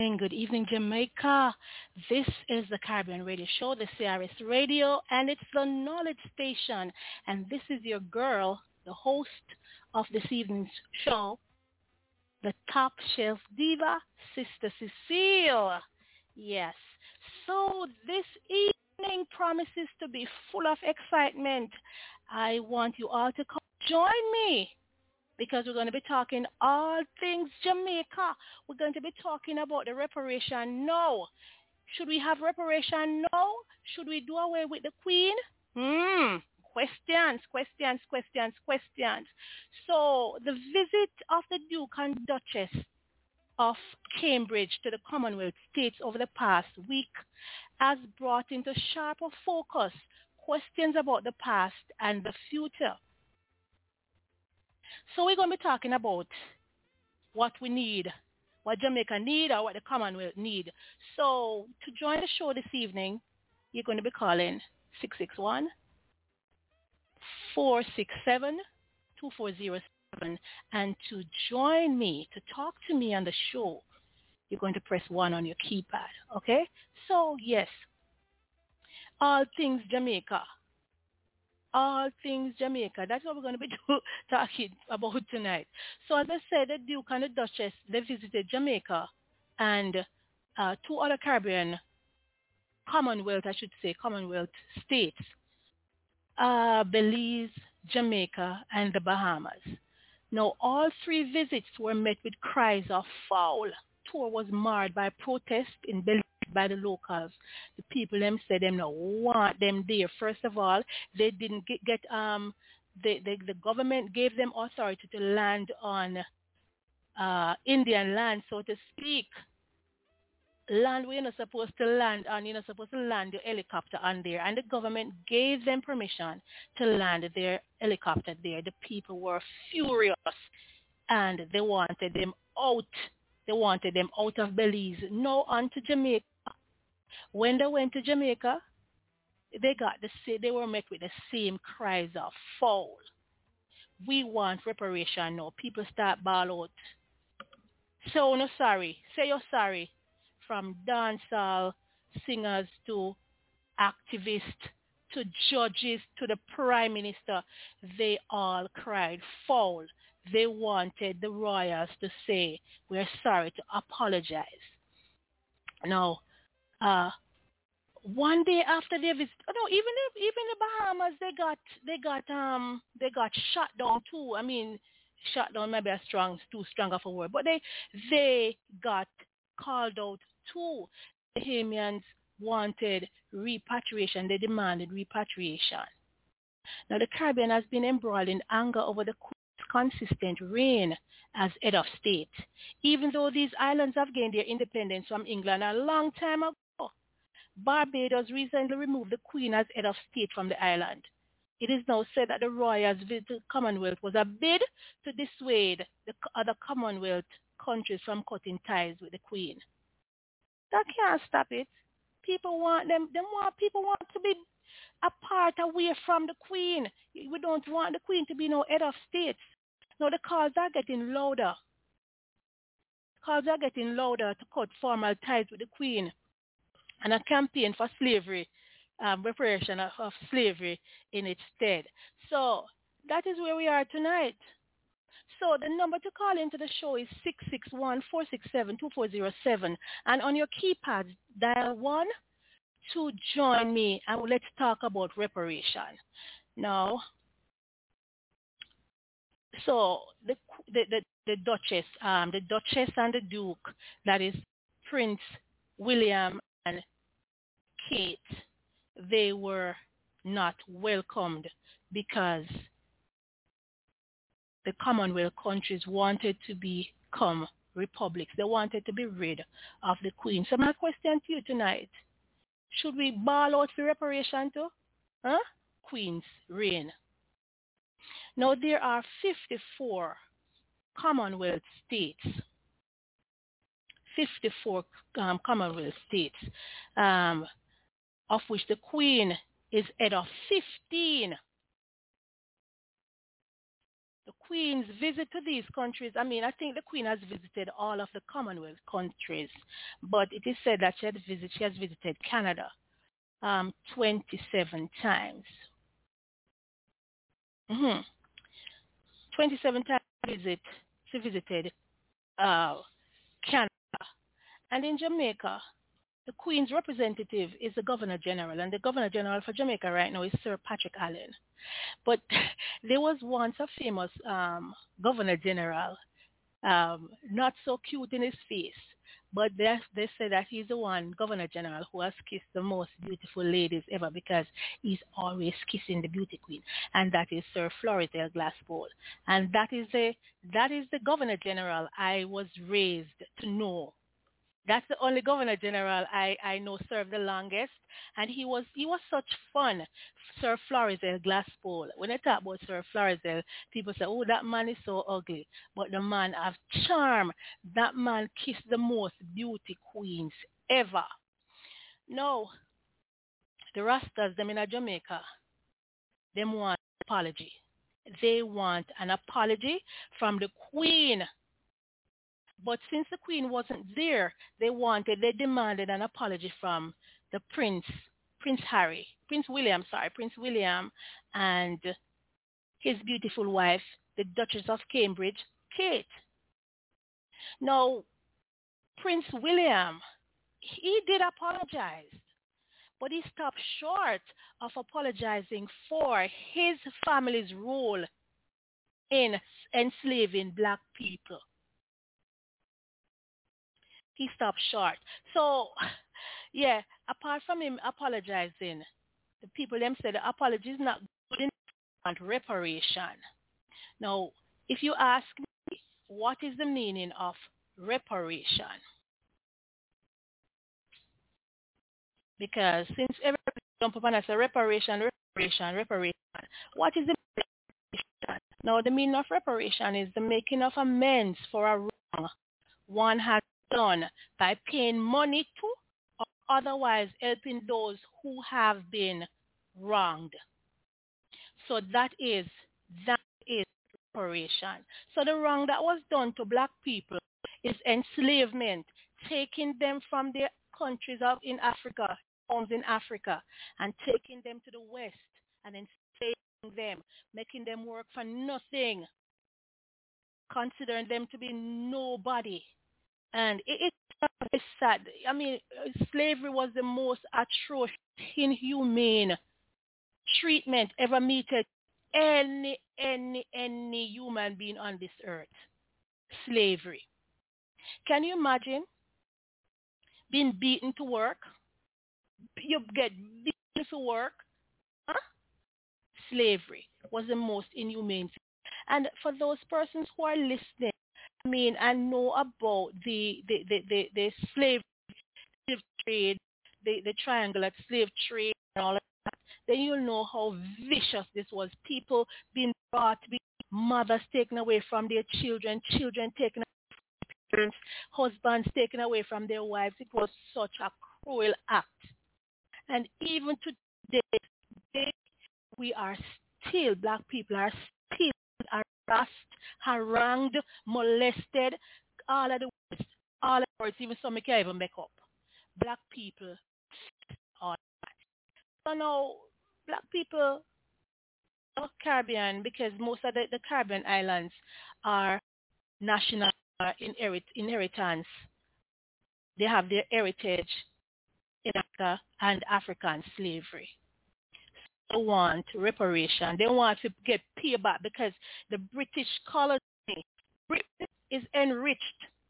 good evening, Jamaica. This is the Caribbean Radio Show, the CRS Radio, and it's the Knowledge Station. And this is your girl, the host of this evening's show, the top shelf diva, Sister Cecile. Yes. So this evening promises to be full of excitement. I want you all to come join me, because we're going to be talking all things Jamaica. We're going to be talking about the reparation now. Should we have reparation now? Should we do away with the Queen? Questions. So the visit of the Duke and Duchess of Cambridge to the Commonwealth states over the past week has brought into sharper focus questions about the past and the future. So we're going to be talking about what we need, what Jamaica need, or what the Commonwealth need. So to join the show this evening, you're going to be calling 661-467-2407. And to join me, to talk to me on the show, you're going to press 1 on your keypad, okay? So yes, all things Jamaica. All things Jamaica. That's what we're going to be talking about tonight. So as I said, the Duke and the Duchess, they visited Jamaica and two other Caribbean Commonwealth states, Belize, Jamaica, and the Bahamas. Now, all three visits were met with cries of foul. Tour was marred by protest in Belize by the locals. The people them said them no want them there. First of all, they didn't get the government gave them authority to land on Indian land, so to speak. Land where you're not supposed to land on, you're not supposed to land your helicopter on there. And the government gave them permission to land their helicopter there. The people were furious and they wanted them out. They wanted them out of Belize. No, on to Jamaica. When they went to Jamaica, they were met with the same cries of foul. We want reparation now. People start ball out. So no sorry. Say you're sorry. From dancehall singers to activists to judges to the prime minister, they all cried foul. They wanted the royals to say, we're sorry, to apologize. Now, one day after their visit, even the Bahamas, they got shut down too. I mean, shut down maybe too strong of a word, but they got called out too. The Bahamians wanted repatriation. They demanded repatriation. Now, the Caribbean has been embroiled in anger over the consistent reign as head of state, even though these islands have gained their independence from England a long time ago. Barbados recently removed the Queen as head of state from the island. It is now said that the royals visit the Commonwealth was a bid to dissuade the other Commonwealth countries from cutting ties with the Queen. That can't stop it. People want people want to be apart, away from the Queen. We don't want the Queen to be no head of state. Now the calls are getting louder. Calls are getting louder to cut formal ties with the Queen, and a campaign for slavery, reparation of slavery in its stead. So that is where we are tonight. So the number to call into the show is 661-467-2407. And on your keypad, dial 1 to join me, and let's talk about reparation. Now, so the Duchess and the Duke, that is Prince William and Kate, they were not welcomed because the Commonwealth countries wanted to become republics. They wanted to be rid of the Queen. So my question to you tonight, should we ball out for reparation too? Queen's reign. Now there are 54 Commonwealth states. 54 Commonwealth states, of which the Queen is head of 15. The Queen's visit to these countries, I mean, I think the Queen has visited all of the Commonwealth countries, but it is said that she has visited Canada 27 times. 27 times she visited uh, Canada. And in Jamaica, the Queen's representative is the Governor General, and the Governor General for Jamaica right now is Sir Patrick Allen. But there was once a famous Governor General, not so cute in his face, but they say that he's the one Governor General who has kissed the most beautiful ladies ever because he's always kissing the beauty queen, and that is Sir Florizel Glasspool. And that is the Governor General I was raised to know. That's the only Governor General I know served the longest, and he was such fun, Sir Florizel Glasspool. When I talk about Sir Florizel, people say, "Oh, that man is so ugly," but the man have charm. That man kissed the most beauty queens ever. No, the Rastas, them in Jamaica, them want an apology. They want an apology from the Queen. But since the Queen wasn't there, they demanded an apology from the Prince William, and his beautiful wife, the Duchess of Cambridge, Kate. Now, Prince William, he did apologize, but he stopped short of apologizing for his family's role in enslaving black people. He stopped short. So, yeah, apart from him apologizing, the people them said the apology is not good enough and reparation. Now, if you ask me, what is the meaning of reparation? Because since everybody jump up and say reparation, what is the reparation? Now, the meaning of reparation is the making of amends for a wrong one has done by paying money to or otherwise helping those who have been wronged. So that is reparation. So the wrong that was done to black people is enslavement, taking them from their countries out in Africa, homes in Africa, and taking them to the West and enslaving them, making them work for nothing, considering them to be nobody. And it's sad. I mean, slavery was the most atrocious, inhumane treatment ever meted any human being on this earth. Slavery. Can you imagine being beaten to work? You get beaten to work? Huh? Slavery was the most inhumane thing. And for those persons who are listening, I mean, I know about the slave trade, the triangular slave trade and all of that, then you'll know how vicious this was. People being brought, mothers taken away from their children, children taken away from their parents, husbands taken away from their wives. It was such a cruel act. And even today, we are still, black people are still harassed, harangued, molested, all of the words, even some I can't even make up. Black people, all that. So now, black people of Caribbean, because most of the Caribbean islands are national inheritance. They have their heritage in Africa and African slavery. They want reparation. They want to get payback because the British colony, Britain is enriched.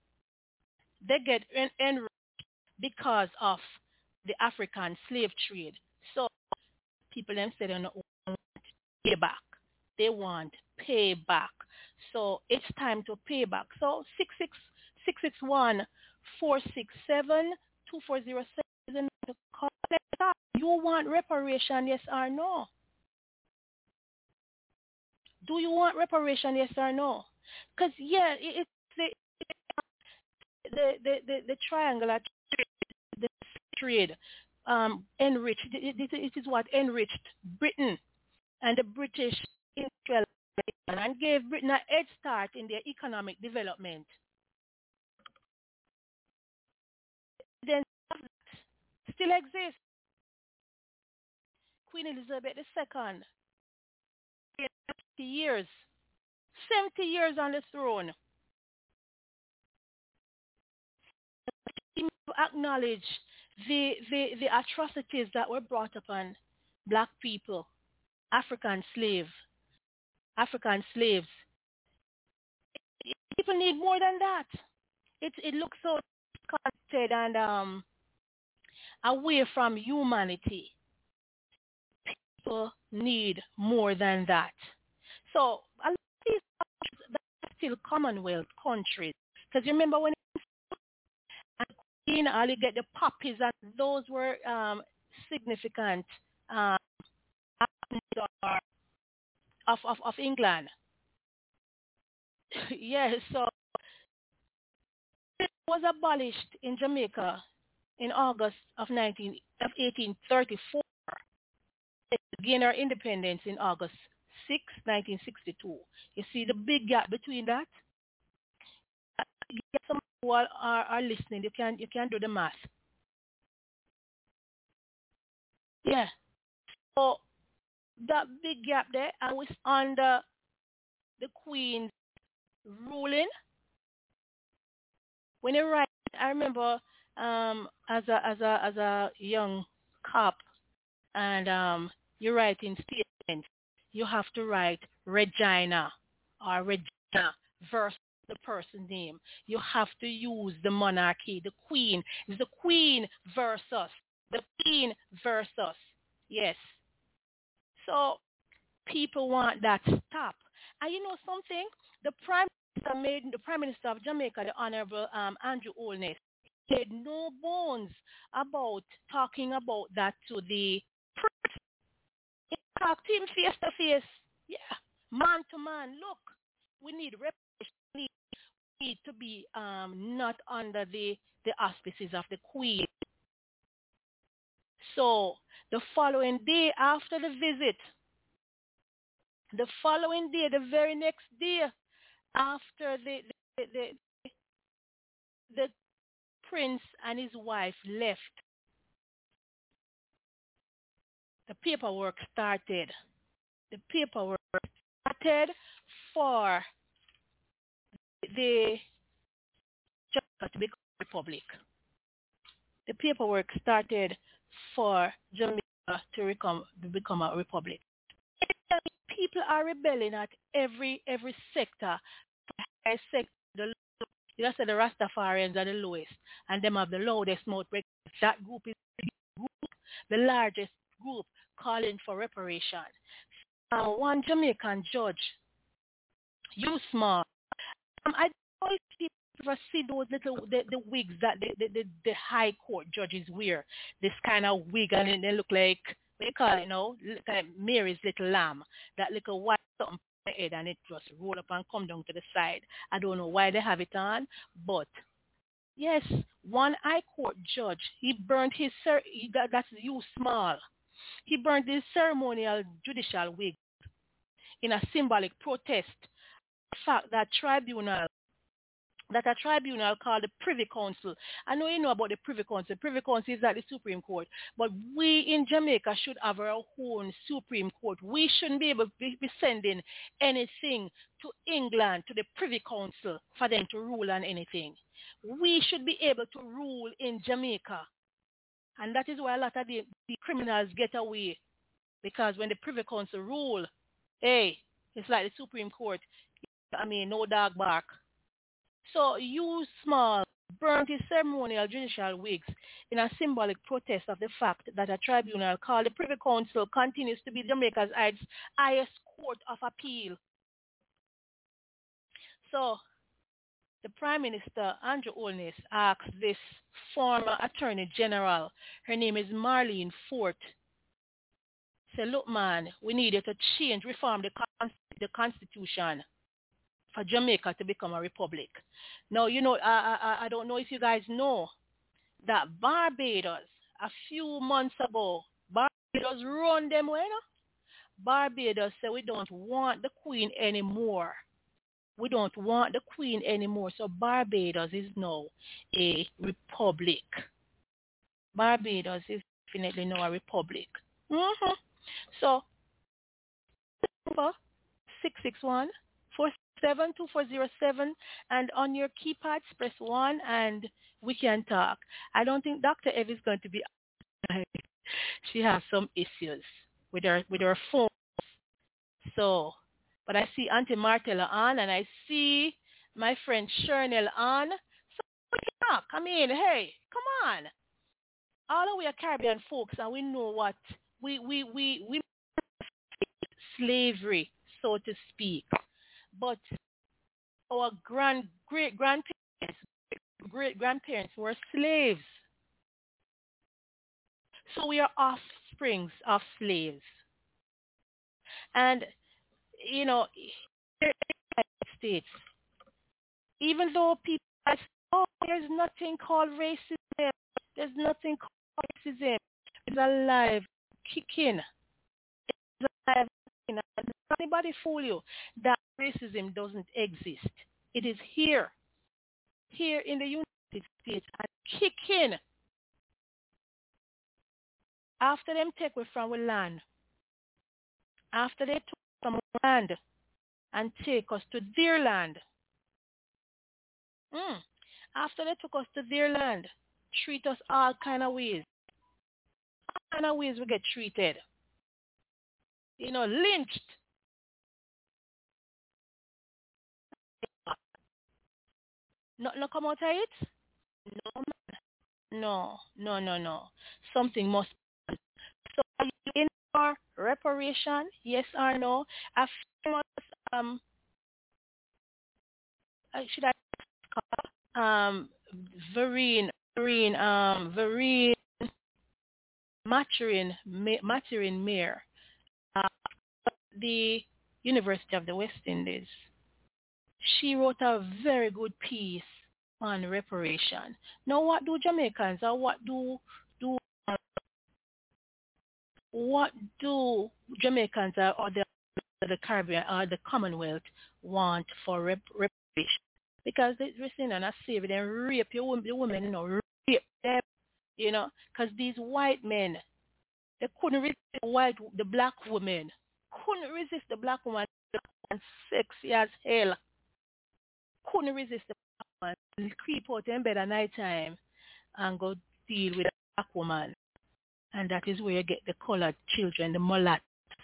They get enriched because of the African slave trade. So people them say they don't want payback. They want payback. So it's time to pay back. So 661-467-2407 is another call. You want reparation, yes or no? Do you want reparation, yes or no? Because yeah, it's the triangular trade, the trade enriched. It is what enriched Britain and the British industrial and gave Britain a head start in their economic development. Then still exists. Queen Elizabeth II, 70 years, 70 years on the throne. Acknowledge the atrocities that were brought upon black people, African slaves. People need more than that. It looks so disconnected and away from humanity. People need more than that. So a lot of these that are still Commonwealth countries. Because you remember when Queen Ali get the puppies, and those were significant of England. Yes, so it was abolished in Jamaica in August of 1834. It gained our independence in August 6, 1962. You see the big gap between that? Some who are listening, you can do the math. Yeah. So that big gap there, and was under the Queen's ruling. When you write, I remember as a young cop, and you write in statement, you have to write Regina or Regina versus the person name. You have to use the monarchy, the Queen. It's the Queen versus the Queen versus. Yes. So people want that stop. And you know something? The Prime Minister of Jamaica, the Honorable Andrew Holness, made no bones about talking about that to the press. He talked to him face to face. Yeah, man to man. Look, we need reparation. We need to be not under the auspices of the Queen. So the following day after the visit, the following day, the very next day after the prince and his wife left, the paperwork started. The paperwork started for the Jamaica to become a republic. The paperwork started for Jamaica to become a republic. People are rebelling at every sector. The you said the Rastafarians are the lowest, and them have the loudest mouth. That group is the largest group calling for reparation. One Jamaican judge, you small. I don't know if people ever see those little the wigs that the high court judges wear. This kind of wig, and they look like, what do you call it now? Look like Mary's little lamb. That little white something on the head, and it just roll up and come down to the side. I don't know why they have it on, but yes, one high court judge, he burned his that's you small. He burned his ceremonial judicial wig in a symbolic protest. The fact that a tribunal called the Privy Council. I know you know about the Privy Council. Privy Council is like the Supreme Court. But we in Jamaica should have our own Supreme Court. We shouldn't be able to be sending anything to England, to the Privy Council, for them to rule on anything. We should be able to rule in Jamaica. And that is why a lot of the criminals get away. Because when the Privy Council rule, hey, it's like the Supreme Court. I mean, no dog bark. So you small burnt his ceremonial judicial wigs in a symbolic protest of the fact that a tribunal called the Privy Council continues to be Jamaica's highest court of appeal. So the Prime Minister, Andrew Holness, asked this former Attorney General, her name is Marlene Fort, say, look man, we need you to reform the Constitution for Jamaica to become a republic. Now, you know, I don't know if you guys know that Barbados, a few months ago, Barbados run them way, no? Barbados said we don't want the Queen anymore. We don't want the Queen anymore. So Barbados is now a republic. Barbados is definitely now a republic. Mm-hmm. So, 661 472 and on your keypads press 1 and we can talk. I don't think Dr. Ev is going to be she has some issues with her phone. So, but I see Auntie Martella on and I see my friend Shernell on. So we can talk. I mean, hey, come on. All of we are Caribbean folks and we know what we slavery, so to speak. But our great grandparents, great grandparents were slaves. So we are offsprings of slaves. And, you know, here in the United States, even though people say, oh, there's nothing called racism, there's nothing called racism, it's alive, kicking, it's alive, kicking. And don't anybody fool you that racism doesn't exist. It is here in the United States, and kicking. After them take away from our land, after they took from our land and take us to their land, after they took us to their land, treat us all kind of ways. All kind of ways we get treated. You know, lynched. No come out of it? No, no. Something must. So are you in for reparation? Yes or no? A famous, should I call Vereen Maturin Mayor, uh, the University of the West Indies. She wrote a very good piece on reparation. Now, what do Jamaicans or do what do Jamaicans or the Caribbean or the Commonwealth want for reparation? Because they're saying and I say them rape your women, rape them, because these white men, they couldn't resist the black woman, couldn't resist the black woman, and sexy as hell, couldn't resist the black woman, creep out in bed at night time and go deal with a black woman. And that is where you get the colored children, the mulat.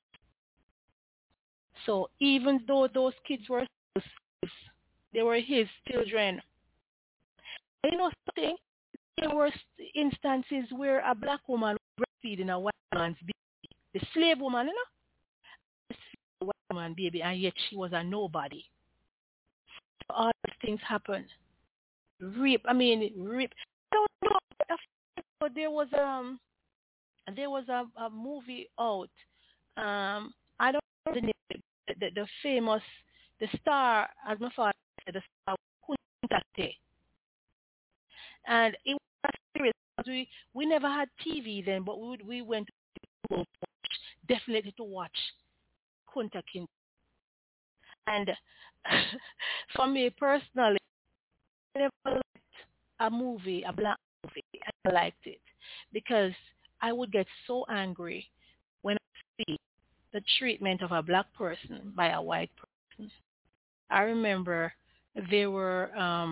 So even though those kids were slaves, they were his children. You know something? There were instances where a black woman was breastfeeding a white man's baby. The slave woman, a white woman baby, and yet she was a nobody. So all these things happen. Rape. I don't know. But there was a movie out. I don't know the name. The famous, the star, as my father said, the star Kunta Kinte. And it was serious. We never had TV then, but we went to watch, definitely to watch Kunta Kinte. And for me personally, I never liked a movie, a black movie. I liked it because I would get so angry when I see the treatment of a black person by a white person. I remember there were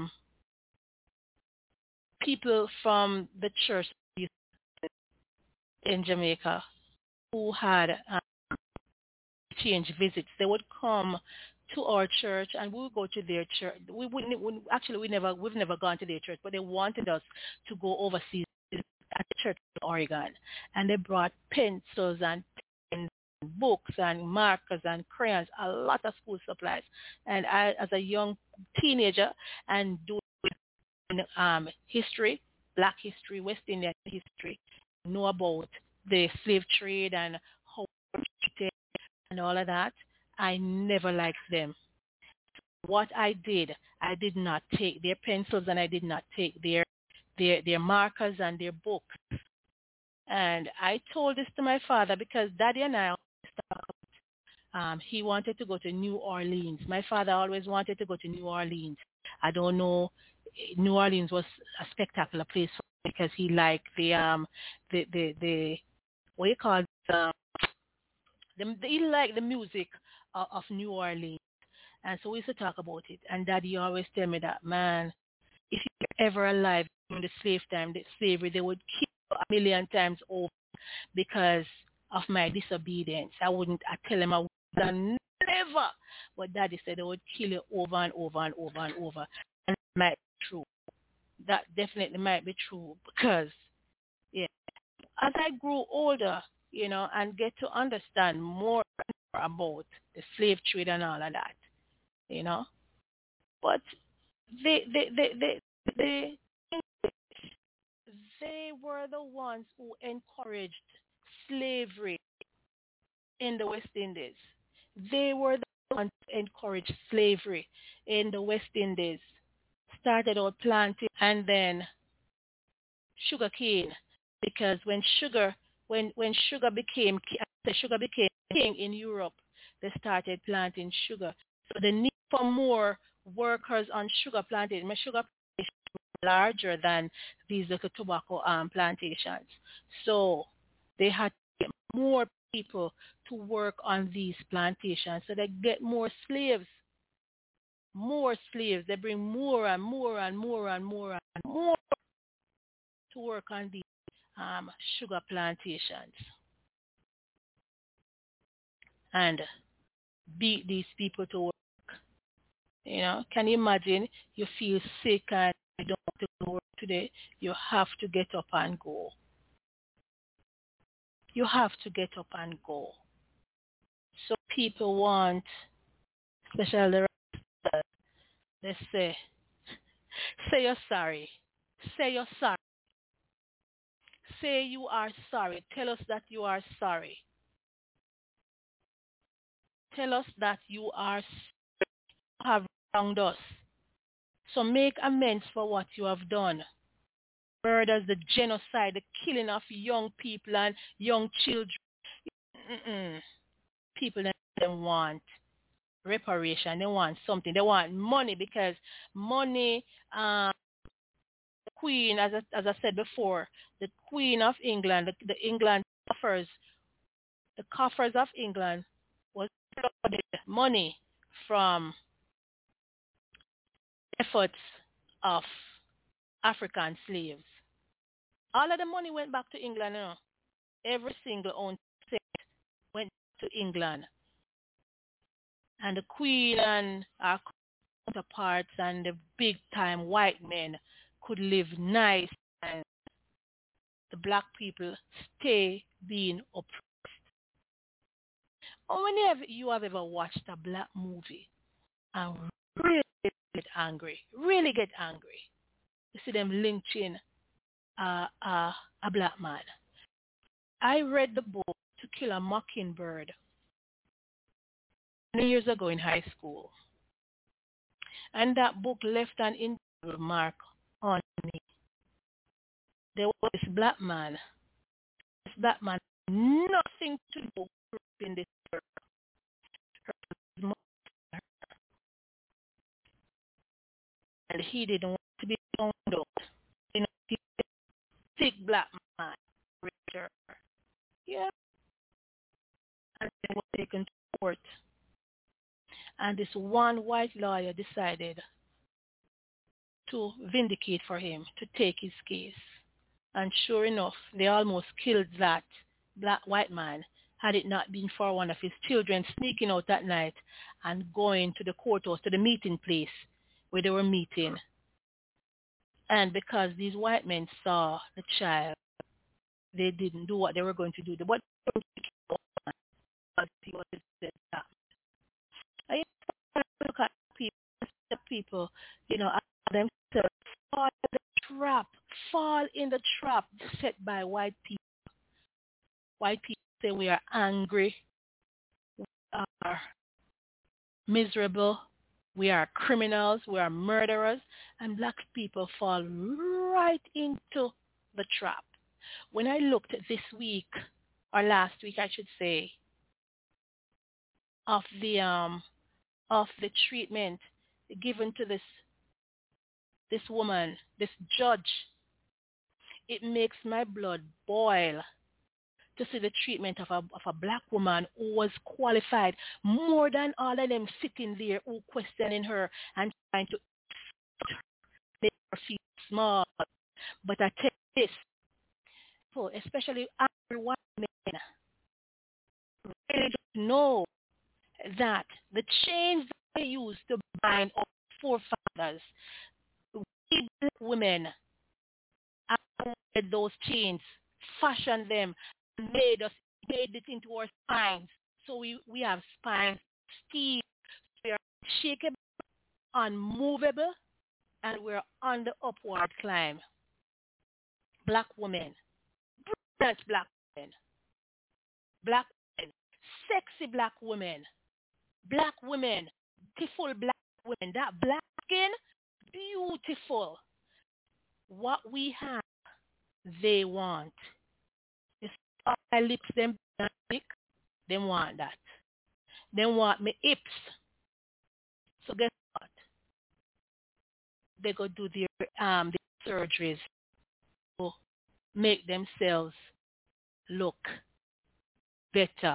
people from the church in Jamaica who had exchange visits. They would come to our church and we would go to their church. We've never gone to their church, but they wanted us to go overseas at the church in Oregon. And they brought pencils and pens, books and markers and crayons, a lot of school supplies. And I, as a young teenager and doing history, black history, West Indian history, know about the slave trade and how and all of that, I never liked them. What I did not take their pencils and I did not take their markers and their books. And I told this to my father because Daddy and I He wanted to go to New Orleans. My father always wanted to go to New Orleans. I don't know. New Orleans was a spectacular place for him because he liked the what you call it, he liked the music of New Orleans. And so we used to talk about it. And Daddy always tell me that, man, if you're ever alive during the slave time, the slavery, they would kill you a million times over because of my disobedience. I tell him I would never. But Daddy said they would kill you over and over and over and over. And that might be true. That definitely might be true because, yeah, as I grew older, and get to understand more about the slave trade and all of that, you know, but they, they, they were the ones who encouraged slavery in the West Indies. They were the ones who encouraged slavery in the West Indies. Started out planting and then sugar cane, because when sugar became the sugar became king in Europe, they started planting sugar. So the need for more workers on sugar plantation, my sugar plantation was larger than these little tobacco plantations. So they had to get more people to work on these plantations, so they get more slaves. More slaves. They bring more and more and more and more and more to work on these sugar plantations and beat these people to work. Can you imagine? You feel sick and you don't want to go to work today. You have to get up and go. You have to get up and go. So people want, especially they say you're sorry. Say you're sorry. Say you are sorry. Tell us that you are sorry. Tell us that you have wronged us. So make amends for what you have done. Murders, the genocide, the killing of young people and young children. Mm-mm. People don't want reparation. They want something. They want money because money, the Queen, as I said before, the Queen of England, the England the coffers of England was flooded money from efforts of African slaves. All of the money went back to England. Every single ounce went to England. And the Queen and our counterparts and the big time white men could live nice, and the black people stay being oppressed. Or whenever you have ever watched a black movie and really really get angry, you see them lynching a black man. I read the book To Kill a Mockingbird many years ago in high school. And that book left an indelible mark on me. There was this black man. This black man had nothing to do in this world. And he didn't want to be found out. He was a sick black man. Richard. Yeah. And then was taken to court. And this one white lawyer decided to vindicate for him, to take his case. And sure enough, they almost killed that black white man had it not been for one of his children sneaking out that night and going to the courthouse, to the meeting place where they were meeting. And because these white men saw the child, they didn't do what they were going to do. What they were going to do, but he was that. I look at people, themselves fall in the trap set by white people. White people say we are angry, we are miserable, we are criminals, we are murderers, and black people fall right into the trap. When I looked this week, or last week I should say, of the treatment given to this woman, this judge. It makes my blood boil to see the treatment of a black woman who was qualified more than all of them sitting there who questioning her and trying to make her feel small. But I tell you this, so especially angry white men, really don't know that the chains that they used to bind our forefathers, we black women those chains, fashioned them, made it into our spines. So we have spines, steel, we are shakeable, unmovable, and we're on the upward climb. Black women, brilliant black women, black women, sexy black women, beautiful black women. That black skin, beautiful. What we have, they want. It's my lips, them big, they want that. They want me hips. So guess what? They go do the surgeries to make themselves look better.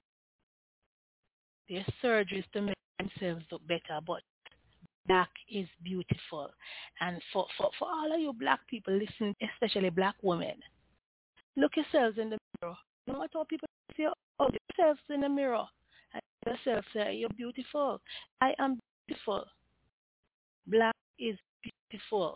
Their surgeries to make themselves look better, but black is beautiful. And for all of you black people listening, especially black women, look yourselves in the mirror. No matter what people say, oh, yourselves in the mirror. And yourself say, you're beautiful. I am beautiful. Black is beautiful.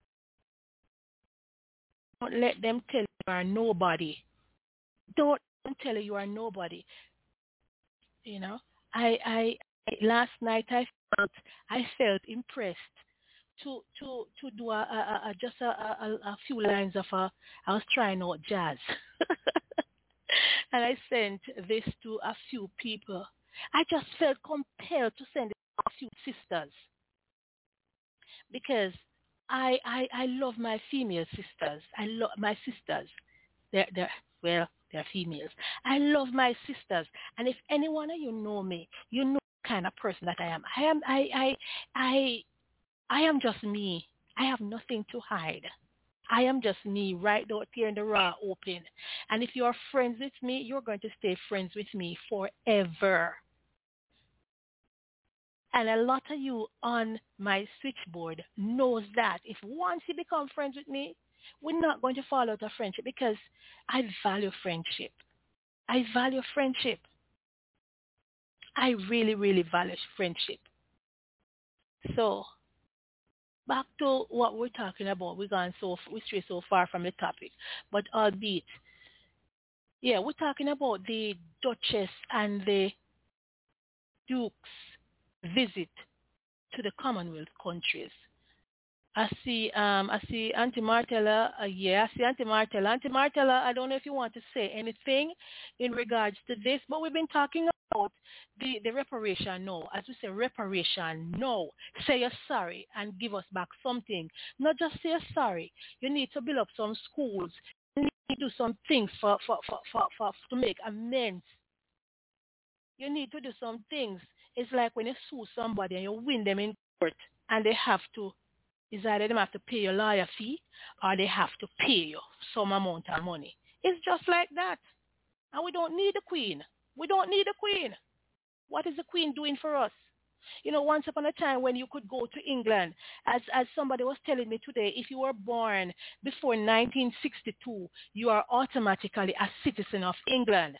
Don't let them tell you are nobody. Don't tell you are nobody. You know, last night I felt impressed to do just a few lines of I was trying out jazz, and I sent this to a few people. I just felt compelled to send it to a few sisters because I love my female sisters. I love my sisters. They're well, they're females. I love my sisters, and if any one of you know me, you know the kind of person that I am. I I am just me. I have nothing to hide. I am just me right out here in the raw open. And if you're friends with me, you're going to stay friends with me forever. And a lot of you on my switchboard knows that if once you become friends with me, we're not going to fall out of friendship because I value friendship. I value friendship. I really, really value friendship. So back to what we're talking about. We stray so far from the topic, but albeit, yeah, we're talking about the Duchess and the Duke's visit to the Commonwealth countries. I see Auntie Martella. Yeah, I see Auntie Martella. Auntie Martella, I don't know if you want to say anything in regards to this, but we've been talking about the reparation. No, as we say, reparation. No, say you're sorry and give us back something. Not just say you're sorry. You need to build up some schools. You need to do some things for to make amends. You need to do some things. It's like when you sue somebody and you win them in court and they have to is either them have to pay your lawyer fee or they have to pay you some amount of money. It's just like that. And we don't need a queen. We don't need a queen. What is the queen doing for us? You know, once upon a time when you could go to England, as somebody was telling me today, if you were born before 1962, you are automatically a citizen of England.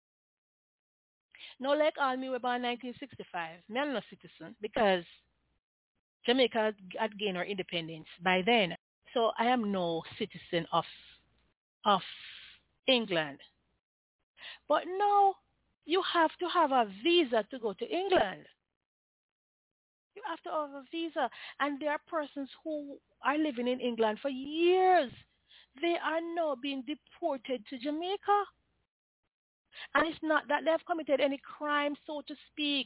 No, like all me were born 1965. Me I'm not a citizen because Jamaica had gained our independence by then. So I am no citizen of England. But no, you have to have a visa to go to England. You have to have a visa. And there are persons who are living in England for years. They are now being deported to Jamaica. And it's not that they have committed any crime, so to speak.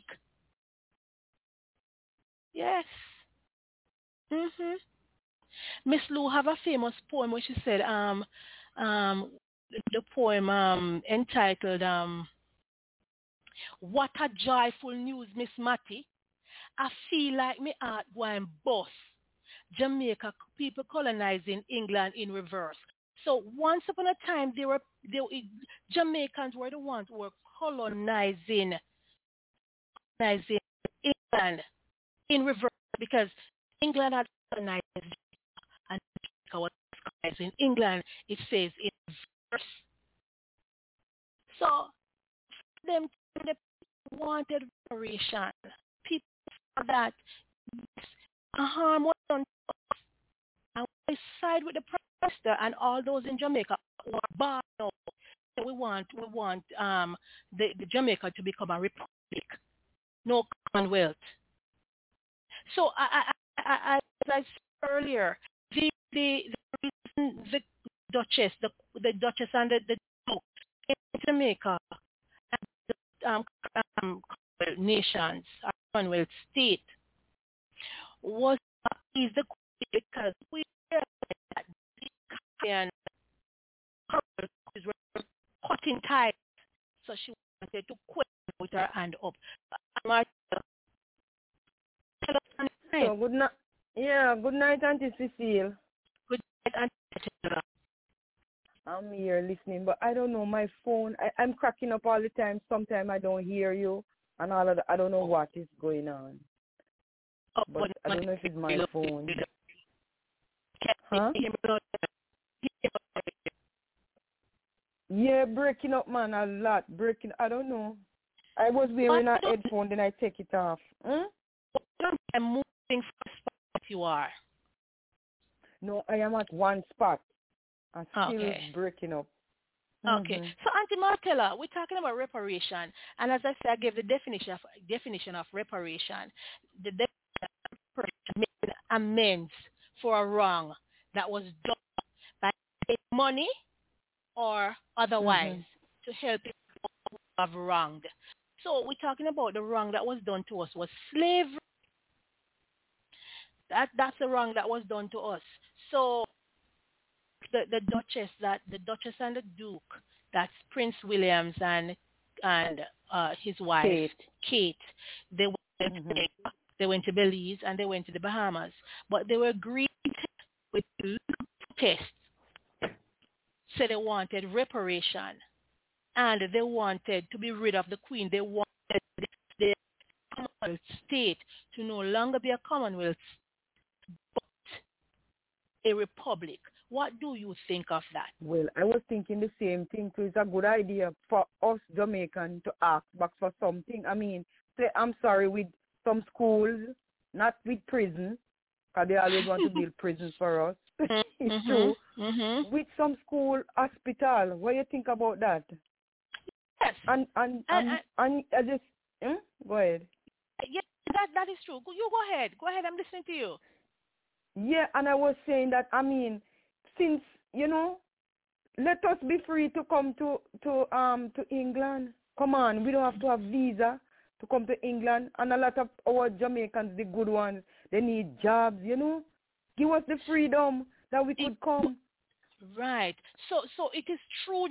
Yes. Mhm. Miss Lou have a famous poem where she said, um, the poem entitled What a joyful news, Miss Matty. I feel like me heart going bust. Jamaica people colonizing England in reverse. So once upon a time, Jamaicans were the ones who were colonizing England in reverse because England had colonized and Jamaica was colonizing England. It says in reverse. So them the people wanted reparation. People saw that a harm was done, and we side with the prime minister and all those in Jamaica who are bad now. We want the Jamaica to become a republic, no Commonwealth. So as I said earlier, the reason the Duchess and the Duke in Jamaica and the Commonwealth nations, Commonwealth state, was is the because we realized that the and were cutting ties, so she wanted to quit with her hand up. Martha, So good night. Yeah, good night, Auntie Cecile. Good night, Auntie Cecile. I'm here listening, but I don't know my phone. I'm cracking up all the time. Sometimes I don't hear you, and all of that. I don't know what is going on. But I don't know if it's my phone. Huh? Yeah, breaking up, man, a lot. Breaking. I don't know. I was wearing a headphone, then I take it off. I'm moving from the spot you are. No, I am at one spot. I'm still breaking up. Okay. So, Auntie Martella, we're talking about reparation. And as I said, I gave the definition of reparation. The definition of reparation means amends for a wrong that was done by money or otherwise to help people who have wronged. So we're talking about the wrong that was done to us was slavery. That's the wrong that was done to us. So the Duchess and the Duke, that's Prince Williams and his wife Kate, they went to Belize and they went to the Bahamas, but they were greeted with protests. So they wanted reparation and they wanted to be rid of the Queen. They wanted the Commonwealth state to no longer be a Commonwealth but a republic. What do you think of that? Well, I was thinking the same thing too. It's a good idea for us Jamaicans to ask back for something. I mean, say I'm sorry with some schools, not with prison, because they always want to build prisons for us. It's true. With some school, hospital. What do you think about that? Yes. And I just go ahead. Yes, that is true. You go ahead. Go ahead. I'm listening to you. Yeah, and I was saying that, I mean, since, let us be free to come to England. Come on, we don't have to have visa to come to England. And a lot of our Jamaicans, the good ones, they need jobs, Give us the freedom that we could come. Right. So it is true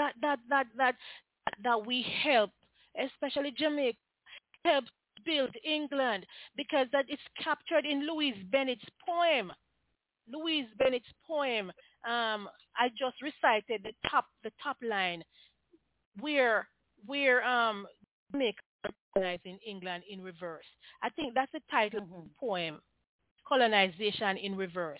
that we help, especially Jamaica, help build England because that is captured in Louise Bennett's poem. Louise Bennett's poem. I just recited the top line where Jamaica colonizing England in reverse. I think that's the title of the poem, Colonization in Reverse.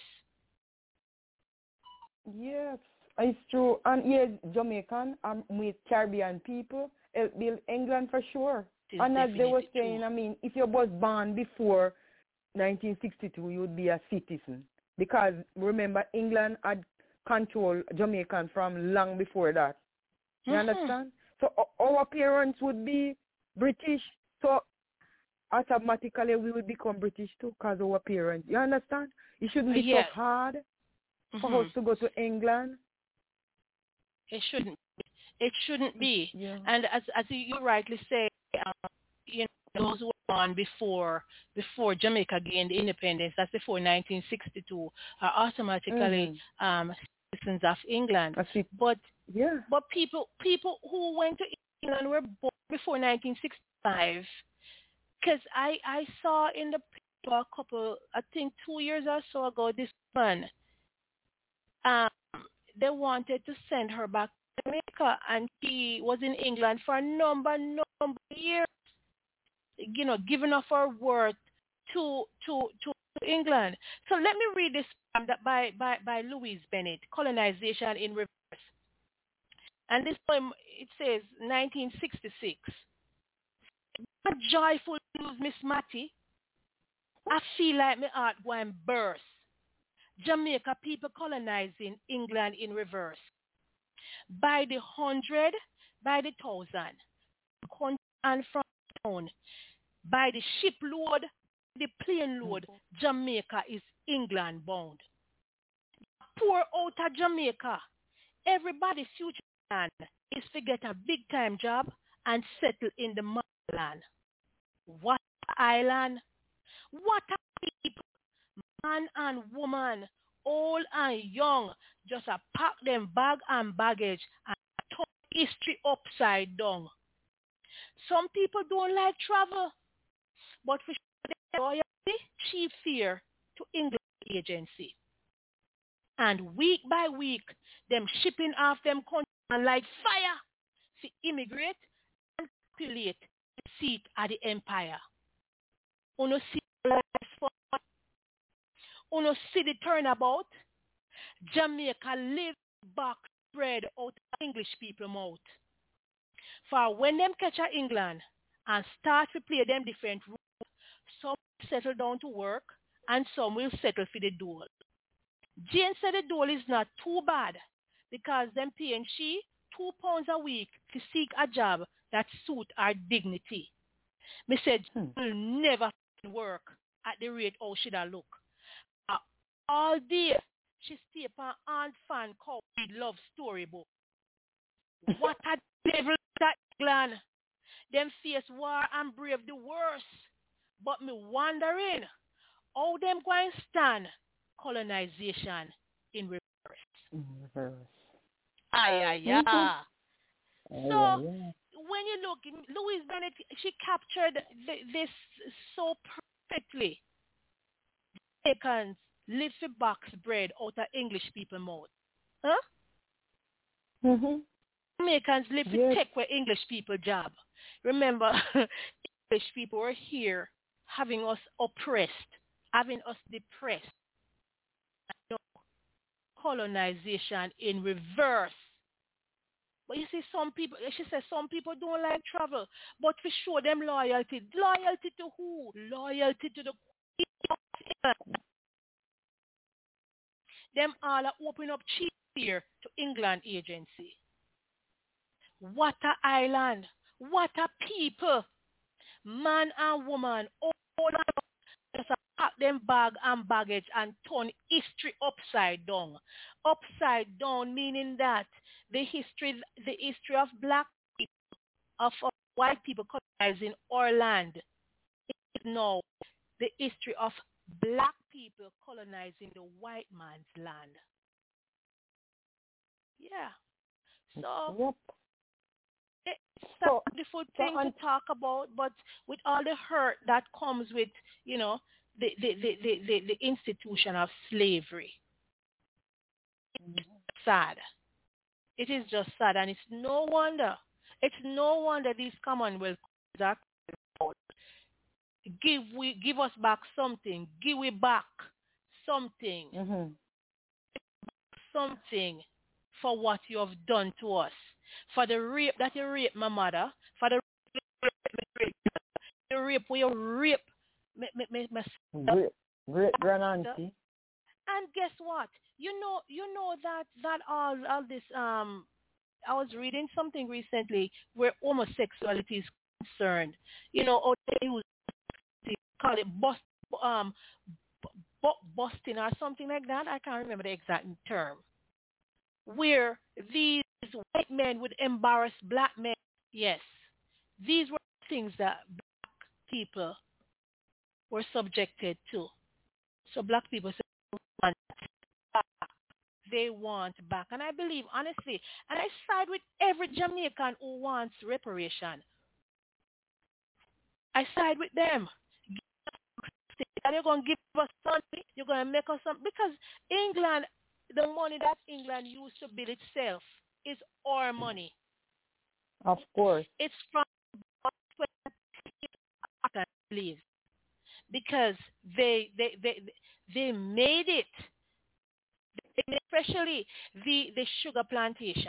Yes, it's true. And yes, Jamaican with Caribbean people help build England for sure. And as they were saying, I mean, if you was born before 1962, you would be a citizen. Because remember, England had controlled Jamaican from long before that. You understand? So our parents would be British. So automatically we would become British too because our parents. You understand? It shouldn't be so hard for us to go to England. It shouldn't. It shouldn't be. Yeah. And as you rightly say, those who were born before Jamaica gained independence, that's before 1962, are automatically citizens of England. But people who went to England were born before 1965, because I saw in the paper a couple, I think 2 years or so ago, this one, um, they wanted to send her back to Jamaica, and she was in England for a number of years, giving up her worth to England. So let me read this that by Louise Bennett, Colonization in Reverse. And this poem, it says 1966. A joyful news, Miss Matty. I feel like my heart going burst. Jamaica people colonizing England in reverse. By the hundred, by the thousand, country and from town, by the shipload, the plane load, Jamaica is England bound. Pour out of Jamaica, everybody future plan is to get a big time job and settle in the motherland. What a island, what a people, man and woman, old and young, just a pack them bag and baggage and turn history upside down. Some people don't like travel, but for sure, loyalty, chief fear to English agency. And week by week, them shipping off them country and like fire to immigrate and populate the seat of the empire. Uno see Uno see the turnabout. Jamaica live back spread out English people mouth. For when them catch a England and start to play them different rules, some settle down to work and some will settle for the dole. Jane said the dole is not too bad because them paying she £2 a week to seek a job that suit her dignity. Me said will never work at the rate how should I look. All day she stay upon Aunt Fan cow love storybook. What a devil that England. Them face war and brave the worst. But me wondering how them going stand colonization in reverse. In reverse. Aye. So when you look, Louise Bennett, she captured this so perfectly. Americans live for box bread out of English people mouth. Huh? Mm-hmm. Americans live to take where English people job. Remember, English people were here having us oppressed, having us depressed. No, colonization in reverse. But you see, some people, she says some people don't like travel, but we show them loyalty. Loyalty to who? Loyalty to the Queen of England. Them all are opening up cheap here to England agency. What a island. What a people. Man and woman, all just pack them bag and baggage and turn history upside down. Upside down meaning that the history of black people, of white people colonizing our land is now the history of black people colonizing the white man's land. Yeah. So it's a beautiful thing to talk about, but with all the hurt that comes with, the institution of slavery. It's sad. It is just sad, and it's no wonder. It's no wonder these Commonwealth are give us back something. Give we back something. Mm-hmm. Something for what you have done to us. For the rape that you raped my mother, for the rape where you rape my great grandaunt. And guess what? You know that all this I was reading something recently where homosexuality is concerned. Or they call it busting or something like that. I can't remember the exact term. Where these white men would embarrass black men. Yes, these were things that black people were subjected to. So black people said they want back. And I believe, honestly, and I side with every Jamaican who wants reparation. I side with them. You're going to give us something. You're going to make us something. Because England, the money that England used to build itself is our money. Of course. It's from leave because they made it, especially the sugar plantations.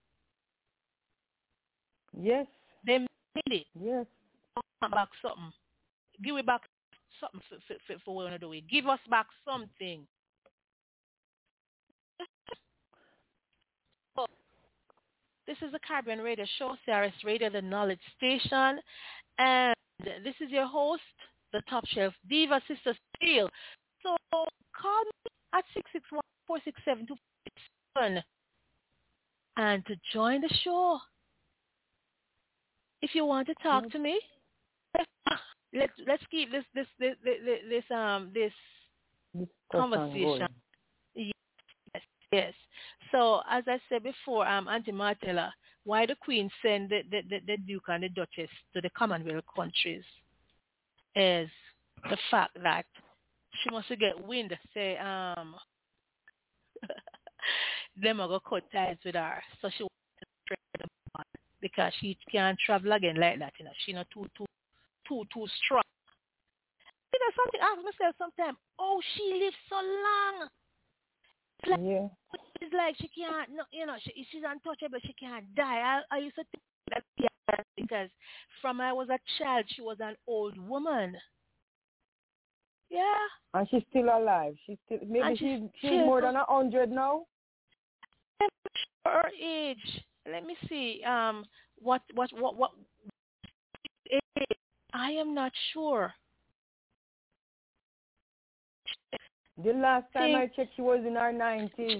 Yes. They made it. Yes. Back something. Give it back something for what we want to do it. Give us back something. So, this is the Caribbean Radio Show, CRS Radio, the Knowledge Station, and this is your host, the Top Shelf Diva, Sister Steel. So call me at 661-467-2467 and to join the show. If you want to talk to me, let's keep this conversation. Yes. So as I said before, Auntie Martella, why the Queen sent the Duke and the Duchess to the Commonwealth countries is the fact that she must get wind, say, them are going to cut ties with her. So she wants to trade them because she can't travel again like that, you know. She's not too strong. You know, something I ask myself sometimes, oh, she lived so long. It's like she can't, no, you know, she's untouchable. She can't die. I used to think that because from I was a child, she was an old woman. Yeah. And she's still alive. She's more than 100 now. Her age. Let me see. What age? I am not sure. The last time I checked, she was in her 90s.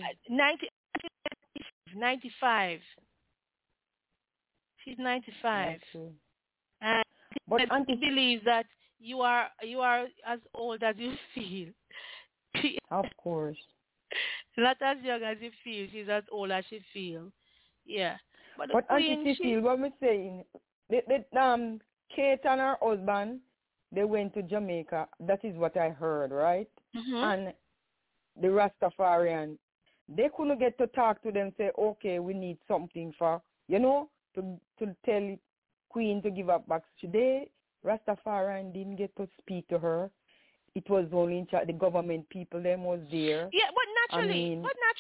95. She's 95. And but Auntie believes that you are as old as you feel. Of course. Not as young as you feel. She's as old as she feels. Yeah. But Auntie Cecile, what I'm saying, Kate and her husband, they went to Jamaica. That is what I heard, right? Mm-hmm. And the Rastafarian, they couldn't get to talk to them, say, okay, we need something for, you know, to tell Queen to give up back. Today, Rastafarian didn't get to speak to her. It was only the government people, them was there. Yeah, but naturally,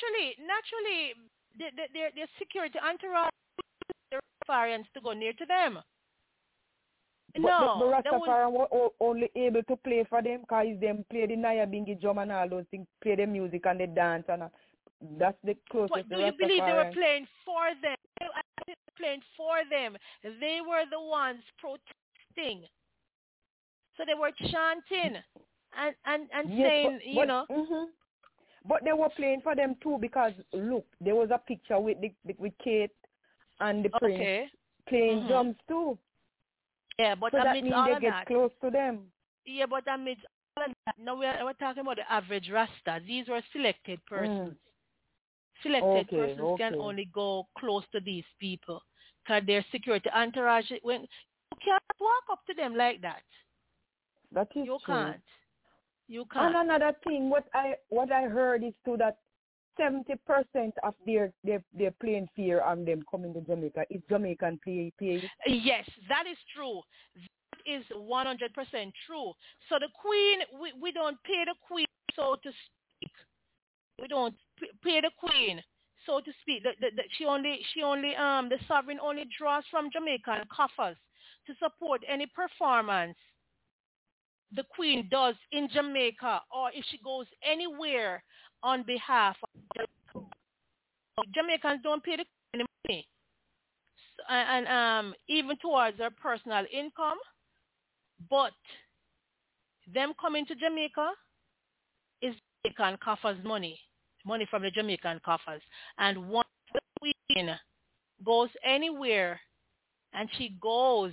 their security entourage, the Rastafarians to go near to them. But the Rastafarian were only able to play for them because them play the Nyabinghi drum and all those things, play the music and the dance. And that's the closest. But do you believe they were playing for them? They were playing for them. They were the ones protesting. So they were chanting and yes, saying, you know. Mm-hmm. But they were playing for them too because, look, there was a picture with Kate and the Prince playing drums too. Yeah, but so that means they get close to them. Yeah, but amidst all of that, now we're talking about the average Rasta. These were selected persons. Selected persons can only go close to these people because their security entourage, when you can't walk up to them like that. That is you true. You can't. And another thing, what I heard is too that 70% of their plane fare on them coming to Jamaica is Jamaican pay. Yes, that is true. That is 100% true. So the Queen, we don't pay the Queen, so to speak. We don't pay the Queen, so to speak. She only the sovereign only draws from Jamaican coffers to support any performance the Queen does in Jamaica, or if she goes anywhere on behalf of Jamaicans don't pay the Queen any money, and even towards their personal income. But them coming to Jamaica is Jamaican coffers money from the Jamaican coffers. And once the Queen goes anywhere, and she goes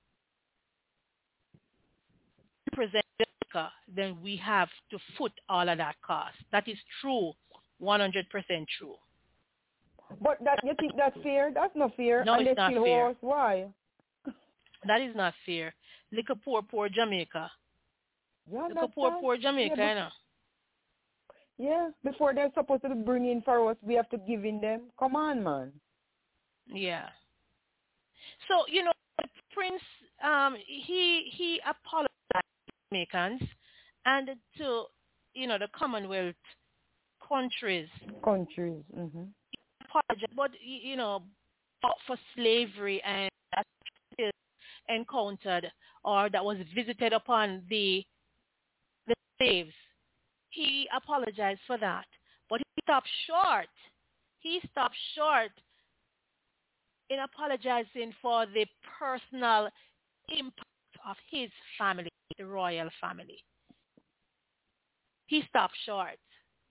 to present Jamaica, then we have to foot all of that cost. That is true, 100% true. But that you think that's fair? That's not fair. No, and it's not fair. Why? That is not fair. Look at poor Jamaica. You Look at understand? poor Jamaica, Yeah, you know. yeah, before they're supposed to bring in for us, we have to give in them. Come on, man. Yeah. So, the prince, he apologized to Jamaicans and to, the Commonwealth countries. Countries. Mm-hmm. Apologized, but, for slavery and that is encountered or that was visited upon the slaves. He apologized for that. But he stopped short. He stopped short in apologizing for the personal impact of his family, the royal family. He stopped short.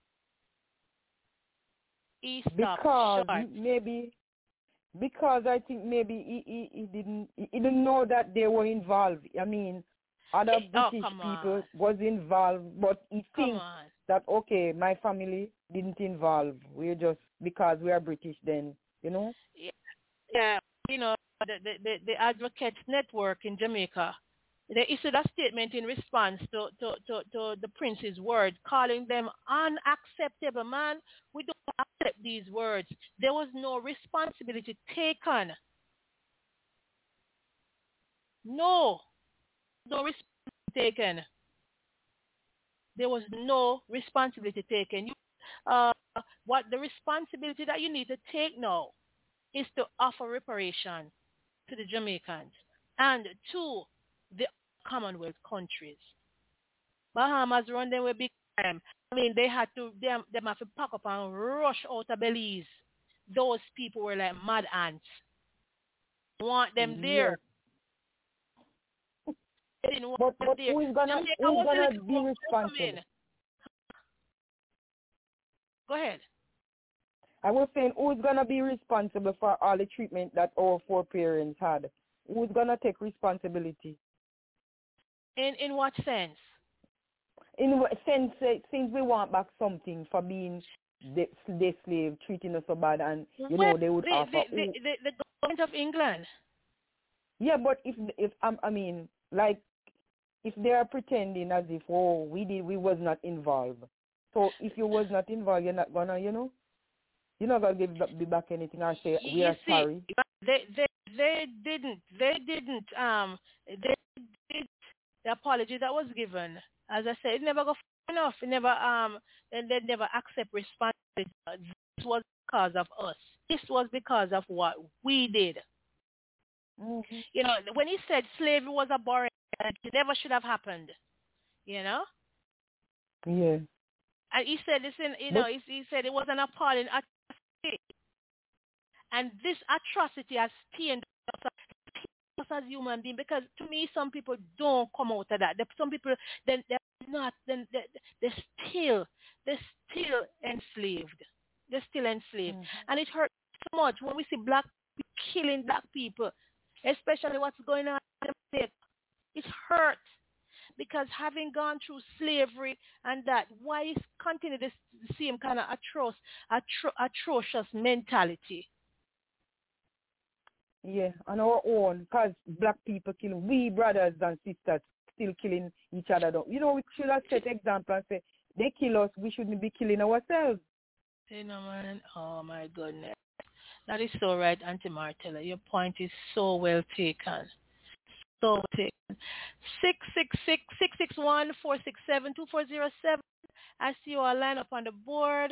He stopped short. Because I think maybe he didn't know that they were involved. I mean, other British people was involved, but he thinks that, okay, my family didn't involve. We're just, because we are British then, you know? Yeah, the Advocates Network in Jamaica, they issued a statement in response to the prince's word, calling them unacceptable. Man, we don't accept these words. There was no responsibility taken. No responsibility taken. There was no responsibility taken. What the responsibility that you need to take now is to offer reparation to the Jamaicans and to the Commonwealth countries. Bahamas run them with big time. I mean, they have to pack up and rush out of Belize. Those people were like mad ants. Want them there. They didn't want them there. Who's gonna be responsible? Go ahead. I was saying, who's gonna be responsible for all the treatment that our foreparents had? Who's gonna take responsibility? In what sense? In what sense, since we want back something for being the slave, treating us so bad, and they would offer the government of England. Yeah, but if I mean, like, if they are pretending as if we was not involved. So if you was not involved, you're not gonna you're not gonna give back anything or say we are sorry. They didn't they did the apology that was given. As I said, it never got enough. It never and they never accept responsibility. This was because of us. This was because of what we did. Mm-hmm. When he said slavery was abhorrent, it never should have happened. Yeah. And he said this he said it was an appalling atrocity. And this atrocity has stained us as human beings, because to me some people don't come out of that. Some people they're still enslaved. They're still enslaved. Mm-hmm. And it hurts so much when we see black people killing black people, especially what's going on in Jamaica. It hurts. Because having gone through slavery and that, why is continue the same kind of atrocious mentality? Yeah, on our own, because black people kill, we brothers and sisters still killing each other. We should have set example and say, they kill us, we shouldn't be killing ourselves. Man, oh my goodness. That is so right, Auntie Martella. Your point is so well taken. So taken. 666-661-467-2407. I see you all line up on the board.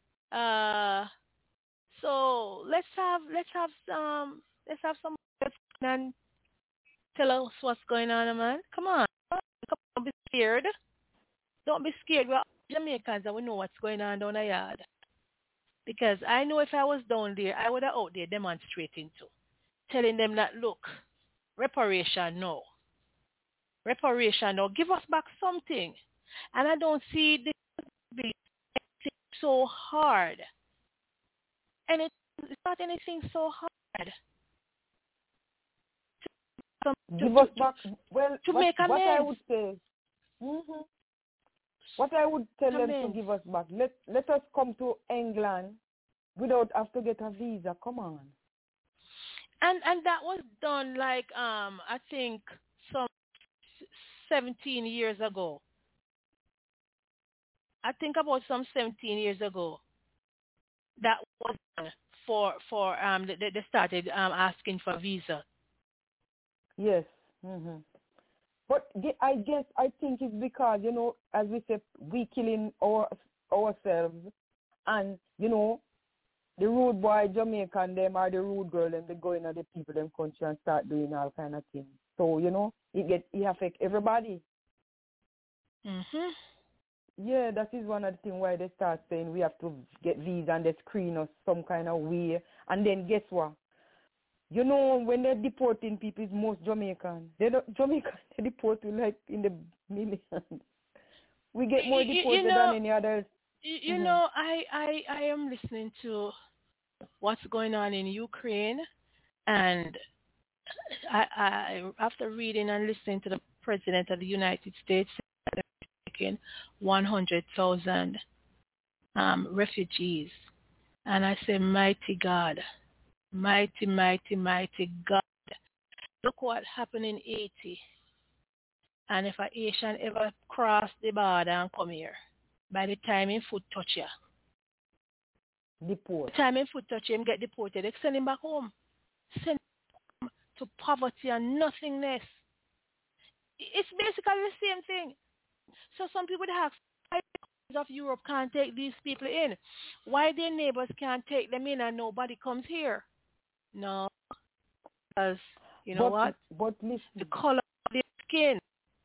So let's have some and tell us what's going on, man. Come on. Don't be scared. Don't be scared. We're Jamaicans and we know what's going on down the yard. Because I know if I was down there, I would have out there demonstrating too. Telling them that, look, reparation, no. Reparation, no. Give us back something. And I don't see this being so hard. And it's not anything so hard. Give us back. Well, to make amends. What I would say, what I would tell them to give us back. Let us come to England without have to get a visa. Come on. And that was done like I think some 17 years ago. I think about some 17 years ago. That was done for they started asking for visa. Yes. Mhm. But I think it's because, as we say, we killing ourselves, and the rude boy Jamaican them or the rude girl them, they go in the people them country and start doing all kind of things. So it affect everybody. Mhm. Yeah, that is one of the things why they start saying we have to get visa and they screen us some kind of way. And then guess what? When they're deporting people, it's most Jamaican. Jamaican, they deport you like in the millions. We get more deported than any others. I am listening to what's going on in Ukraine, and after reading and listening to the President of the United States taking 100,000 refugees, and I say, mighty God, mighty, mighty, mighty God. Look what happened in Haiti. And if a Asian ever cross the border and come here, by the time him foot touch you, deport. The time him foot touch him get deported, they send him back home. Send him to poverty and nothingness. It's basically the same thing. So some people ask, why the countries of Europe can't take these people in? Why their neighbors can't take them in and nobody comes here? No, because what? But listen. The color of their skin.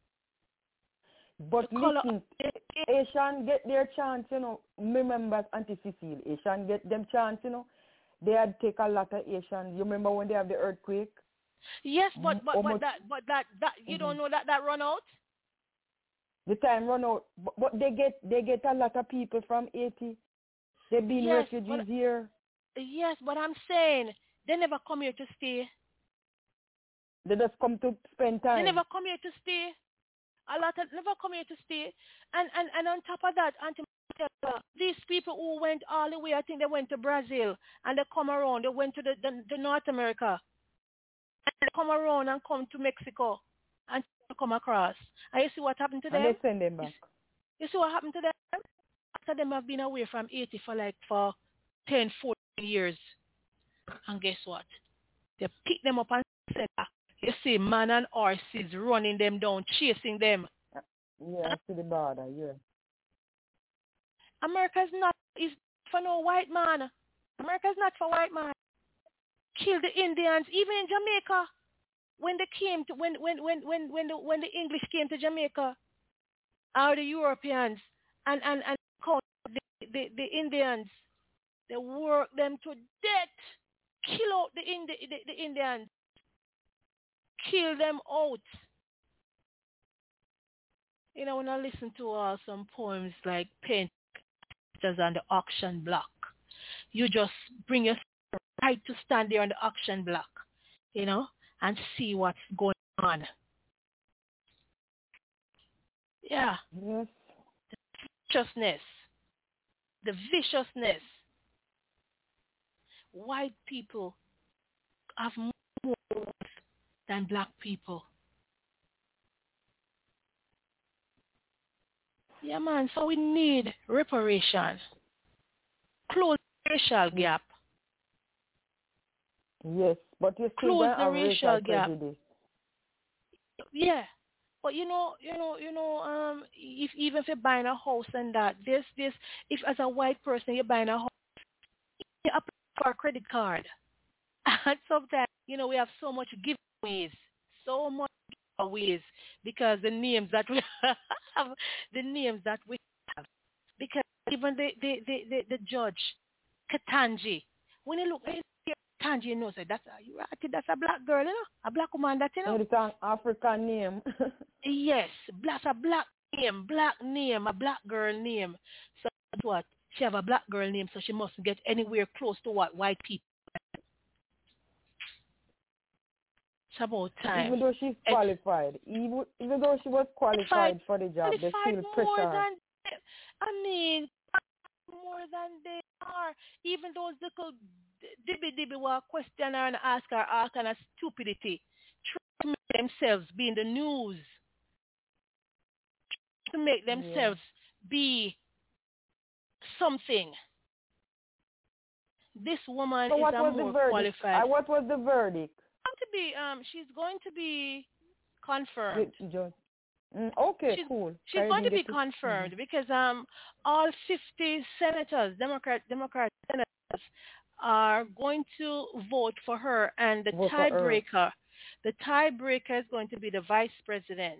But listen, Asian get their chance, Remember Auntie Cecile, Asian get them chance, They had take a lot of Asians. You remember when they have the earthquake? Yes, but that you don't know that run out? The time run out. But they get a lot of people from Haiti. They've been refugees here. Yes, but I'm saying they never come here to stay. They just come to spend time. They never come here to stay. A lot of never come here to stay. And on top of that, these people who went all the way, I think they went to Brazil and they come around. They went to the North America. And they come around and come to Mexico and come across. And you see what happened to them? And they send them back. You see what happened to them? After them have been away from Haiti for 10, 14 years. And guess what? They pick them up and send back. You see man and horses running them down, chasing them. Yeah, to the border, yeah. America is for no white man. America is not for white man. Kill the Indians, even in Jamaica. When they came to when the English came to Jamaica, or the Europeans and the Indians, they worked them to death. Kill out the Indians. Kill them out. When I listen to some poems like Painters on the auction block, you just bring your right to stand there on the auction block, and see what's going on. Yeah. Yes. The viciousness. White people have more than black people. Yeah, man. So we need reparation. Close the racial gap. Yes, but you still close the racial gap. Prejudice. Yeah. But if even if you're buying a house and that, if as a white person you're buying a house, you apply for a credit card. And sometimes, we have so much giveaways, because the names that we have, because even the judge, Katanji, when you look at Katanji, that's a black girl, a black woman that, It's an African name. Yes, that's a black name, a black girl name. So that's what? She have a black girl name, so she mustn't get anywhere close to what white people. It's about time. Even though she's qualified, even though she was qualified for the job, they still pressure. More than they are. Even those little Dibby will question her and ask her all kind of stupidity. Try to make themselves be in the news. To make themselves be something. This woman is a more qualified. What was the verdict? She's going to be confirmed. Okay, cool. She's going to be confirmed because all 50 senators, Democrat senators, are going to vote for her, and the tiebreaker is going to be the vice president.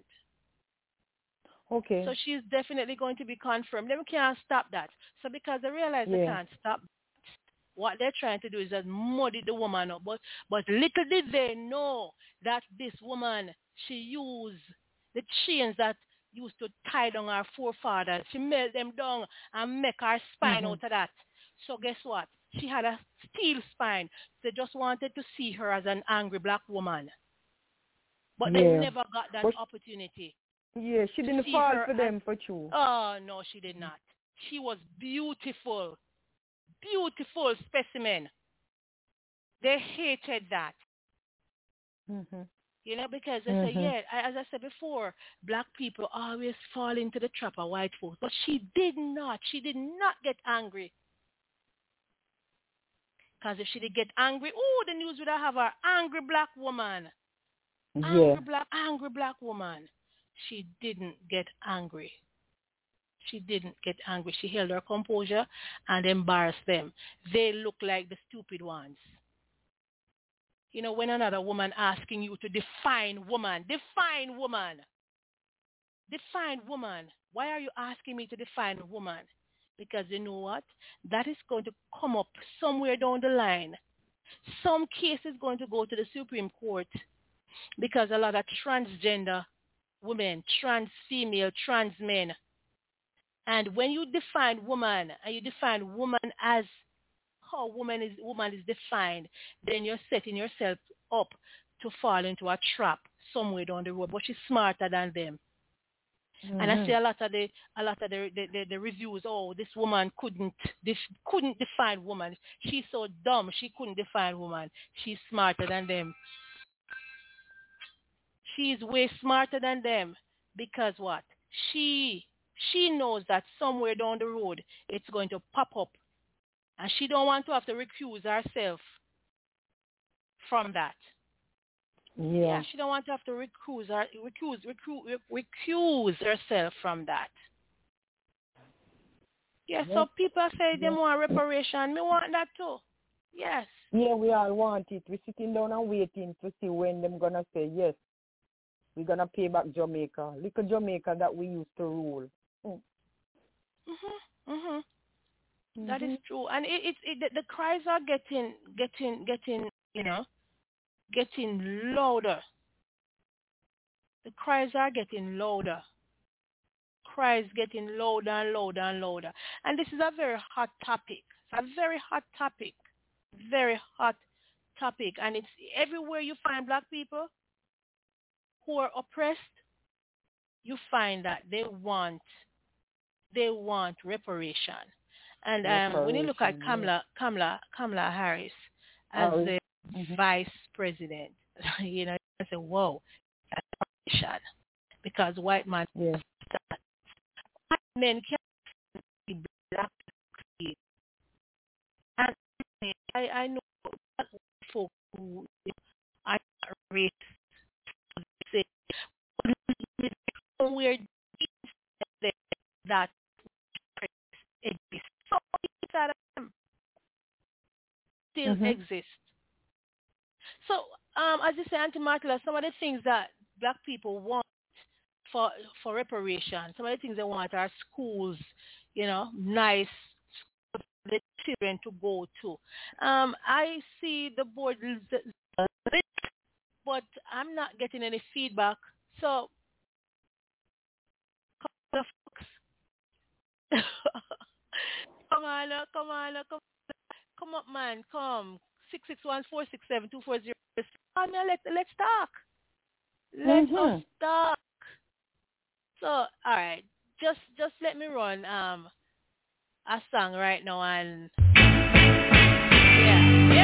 Okay. So she's definitely going to be confirmed. They can't stop that. So because they realize they can't stop, what they're trying to do is just muddy the woman up. But little did they know that this woman, she used the chains that used to tie down our forefathers. She melt them down and make her spine out of that. So guess what? She had a steel spine. They just wanted to see her as an angry black woman. But they never got that opportunity. Yeah, she didn't fall for them for true. Oh, no, she did not. She was beautiful. Beautiful specimen. They hated that. You know, because they say, as I said before, black people always fall into the trap of white folks. But she did not. She did not get angry. Because if she did get angry, the news would have her angry black woman. Angry black woman. She didn't get angry. She didn't get angry. She held her composure and embarrassed them. They look like the stupid ones. You know, when another woman asking you to define woman. Why are you asking me to define a woman? Because you know what? That is going to come up somewhere down the line. Some case is going to go to the Supreme Court because a lot of transgender women, trans female, trans men. And when you define woman, and you define woman as how woman is defined, then you're setting yourself up to fall into a trap somewhere down the road. But she's smarter than them. And I see a lot of the reviews. Oh, this woman couldn't define woman. She's so dumb. She couldn't define woman. She's smarter than them. She's way smarter than them because what? She knows that somewhere down the road it's going to pop up, and she don't want to have to recuse herself from that. Yeah, she don't want to have to recuse herself from that. Yeah, so people say they want reparation. Me want that too. Yes. Yeah, we all want it. We're sitting down and waiting to see when them gonna say yes. We're gonna pay back Jamaica, little Jamaica that we used to rule. That is true, and the cries are getting getting louder. The cries are getting louder. Cries getting louder and louder and louder. And this is a very hot topic. It's a very hot topic. Very hot topic. And it's everywhere you find black people who are oppressed, you find that they want reparation. And when you look at Kamala Harris as the vice president, you know, you say, whoa, that's reparation. Because white man, white men can't be black. And I know folks who are racist say somewhere that exists. So still exist. So, as you say, Auntie Martla, some of the things that black people want for reparation, some of the things they want are schools, you know, nice schools for the children to go to. I see the board, but I'm not getting any feedback. So, come up, man, come. 661-467-2406. Let's talk. Let us talk. So, all right, just let me run a song right now, and yeah.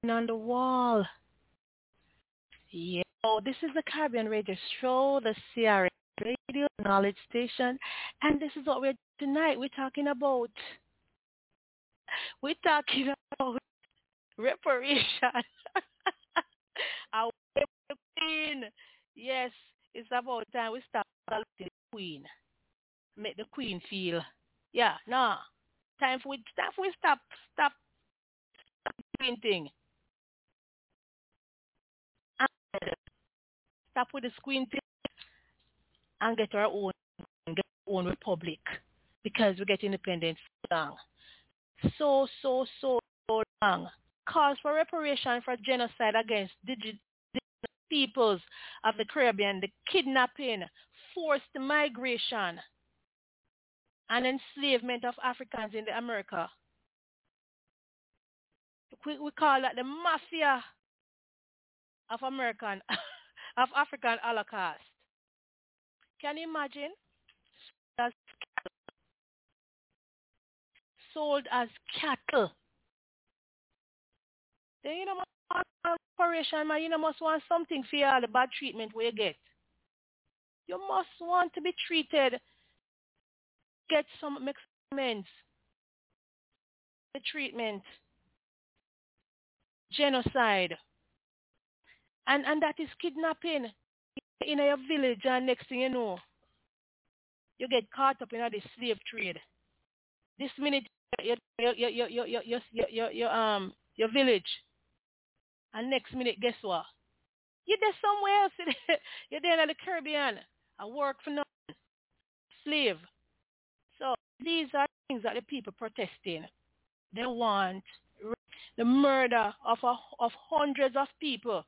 on the wall. Yeah. Oh, this is the Caribbean Radio Show, the CRS Radio Knowledge Station, and this is what we're tonight. We're talking about reparation. Our queen. Yes, it's about time we stop the queen. Make the queen feel. Yeah, no. Time for we stop the queen thing. And stop with the queen thing and get our own republic because we get independence long. So long. Calls for reparation for genocide against indigenous peoples of the Caribbean, the kidnapping, forced migration, and enslavement of Africans in the America. We call that the mafia of African Holocaust. Can you imagine? That's sold as cattle. Then you know reparation, man. You must want something for all the bad treatment where you get. You must want to be treated. Get some amends. The treatment. Genocide. And that is kidnapping in your village, and next thing you know, you get caught up in the slave trade. This minute your village, and next minute guess what? You're there somewhere else. You're there in the Caribbean. I work for nothing. Slave. So these are things that the people protesting. They want the murder of hundreds of people.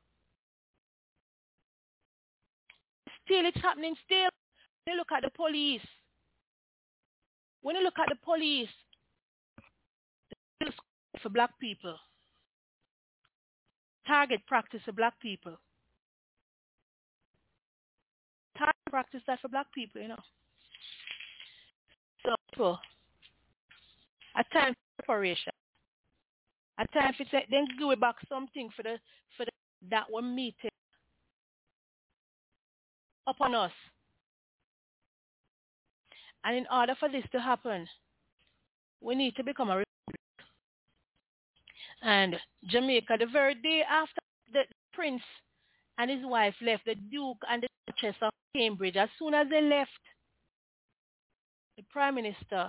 Still, it's happening still. When you look at the police, for black people, target practice for black people. Target practice that for black people, you know. So, a time for reparation. A time for then give back something for the that were meeting upon us. And in order for this to happen, we need to become a republic. And Jamaica, the very day after the prince and his wife left, the Duke and the Duchess of Cambridge, as soon as they left, the Prime Minister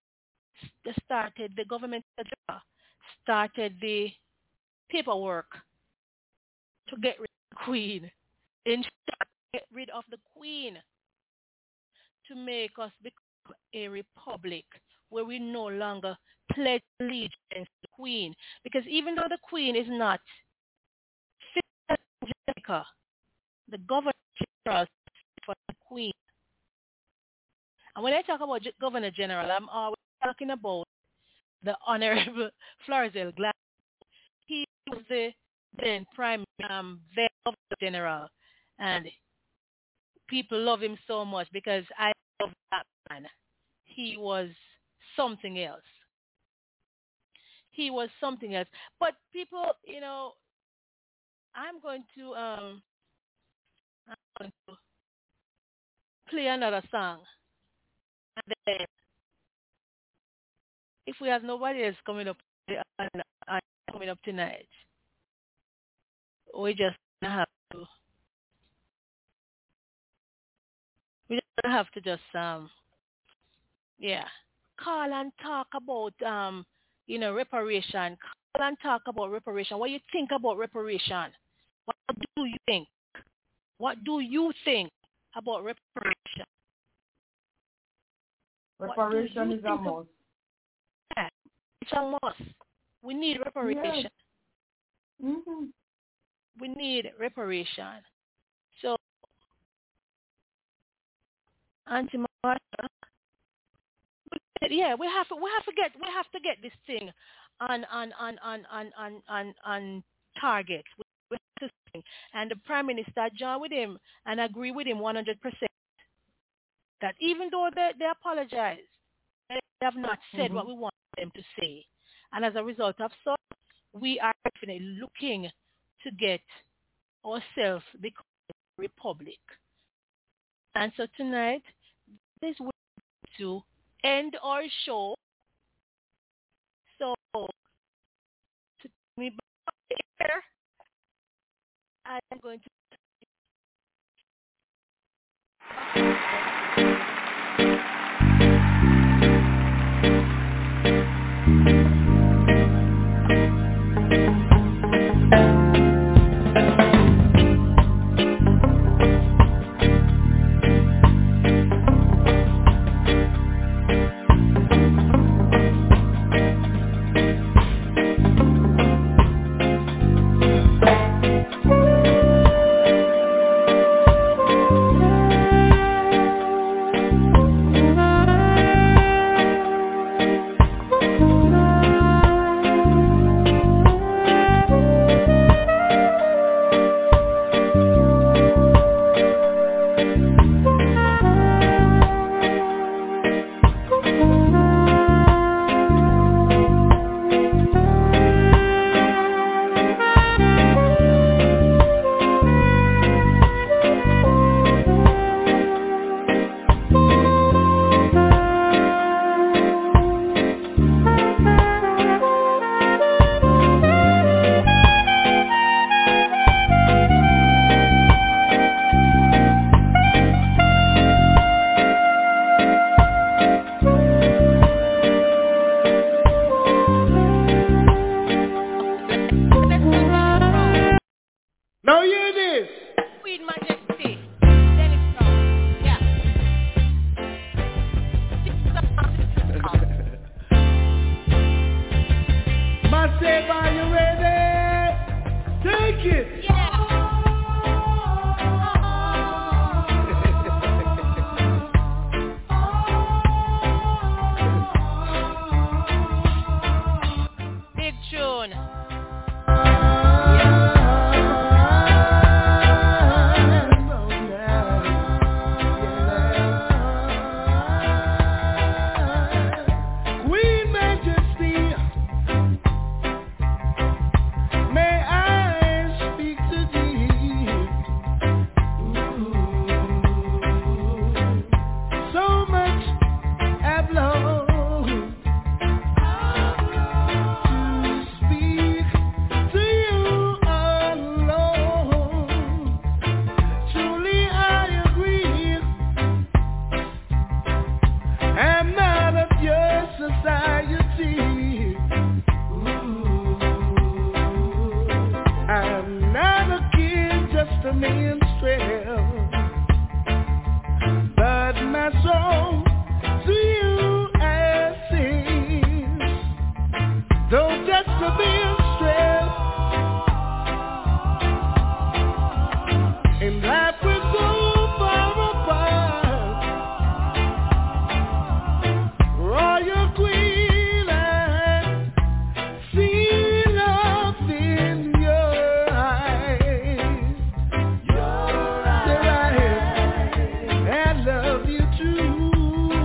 the government started the paperwork to get rid of the Queen. In short, get rid of the Queen to make us become a republic where we no longer pledge allegiance to the Queen. Because even though the Queen is not fit in Jamaica, the Governor General for the Queen. And when I talk about Governor General, I'm always talking about the Honorable Florizel Glass. He was the then Prime Governor General, and people love him so much because I love that man. He was something else. But people, I'm going to play another song, and then if we have nobody else coming up tonight, we just have to. We just have to call and talk about reparation. Call and talk about reparation. What do you think about reparation? What do you think? What do you think about reparation? Reparation is a must. Yeah, it's a must. We need reparation. Yes. Mm-hmm. We need reparation. So, Auntie Martha, we have to get this thing on target. We have to, and the Prime Minister joined with him and agree with him 100% that even though they apologize, they have not said what we want them to say, and as a result of so, we are definitely looking to get ourselves become a republic. And so tonight, this is to end our show. So, to me back here, I'm going to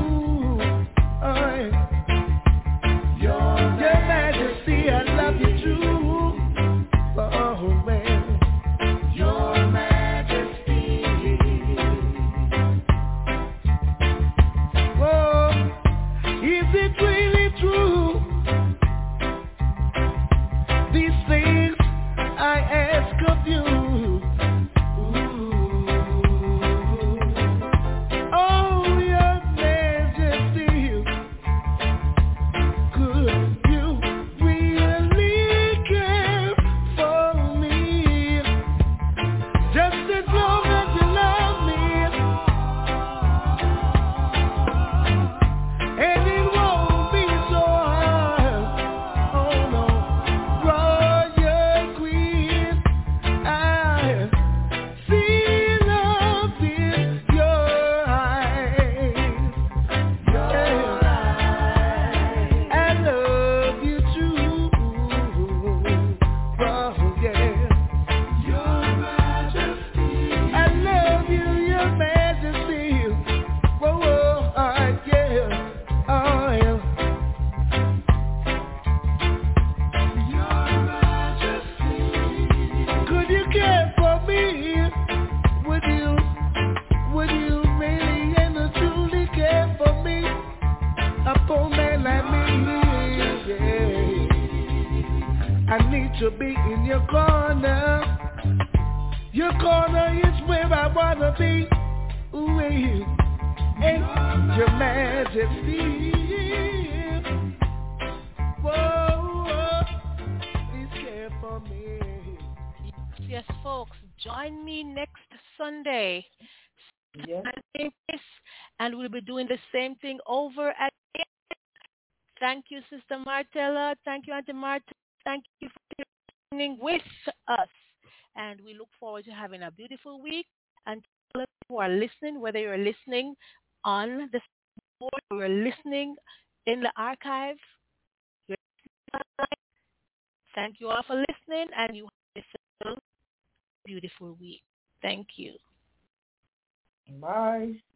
Your Majesty, I love you too. Your corner is where I wanna be. Ooh, and your majesty. Whoa, please care for me. Yes, folks, join me next Sunday. Yes. And we'll be doing the same thing over again. Thank you, Sister Martella. Thank you, Auntie Marta. Thank you for listening with us. And we look forward to having a beautiful week. And to all of you who are listening, whether you're listening on the board or you're listening in the archive, thank you all for listening, and you have a beautiful week. Thank you. Bye.